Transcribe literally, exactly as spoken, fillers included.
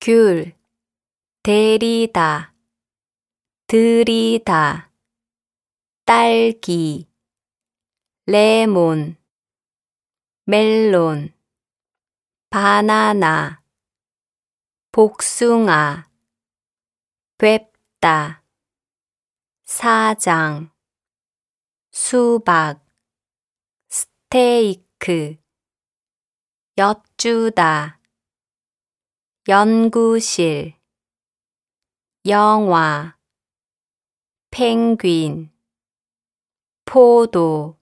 귤, 데리다, 들이다, 딸기, 레몬, 멜론, 바나나, 복숭아, 뵙다, 사장, 수박, 스테이크, 엿주다, 연구실, 영화, 펭귄, 포도,